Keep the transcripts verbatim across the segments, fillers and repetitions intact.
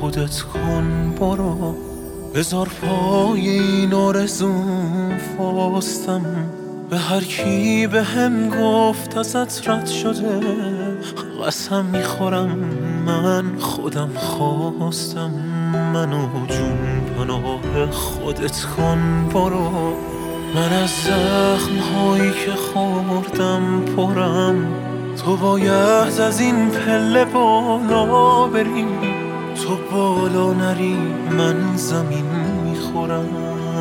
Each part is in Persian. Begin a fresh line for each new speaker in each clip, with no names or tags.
خودت کن برو، بذار پای این آرزوم فاستم. به هر کی به هم گفت ازت رد شده، قسم میخورم من خودم خواستم. منو جون پناه خودت کن برو، من از زخم هایی که خوردم پرم. تو باید از این پله بالا بری، تو بالا نری من زمین میخورم.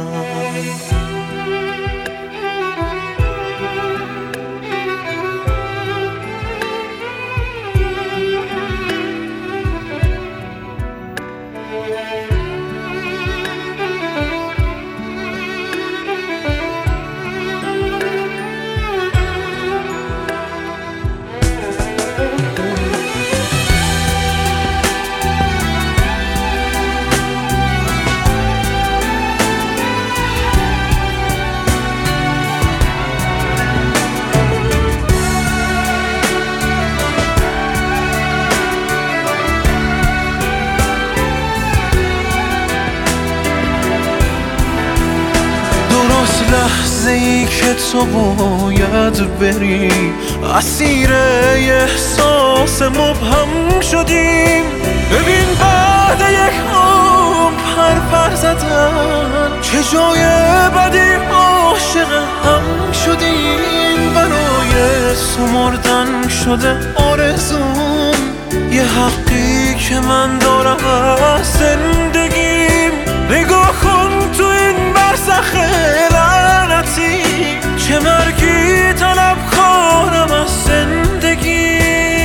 لحظه ای که تو باید بری، اسیر احساس مبهم شدیم. ببین بعد یک عمر پر پر زدن، چه جای بدی عاشق هم شدیم. برای سمردن شده آرزوم، یه حقی که من دارم از زندگیم. نگاه کن تو این برزخ لعنتی، چه مرگی طلب کارم از زندگی.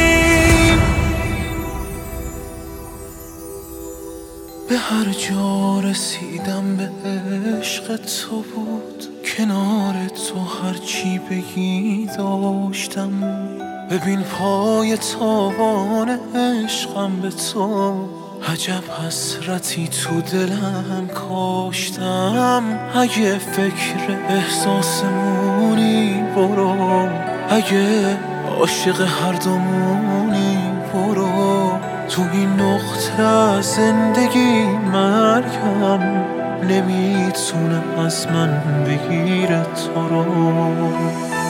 به هر جا رسیدم به عشق تو بود، کنار تو هرچی بگی داشتم. ببین پای تابان عشقم به تو، عجب حسرتی تو دلم کاشتم. اگه فکر احساسمونی برو، اگه عاشق هر دومونی برو. تو این نقطه از زندگی مرگم نمیتونه از من بگیره تو رو.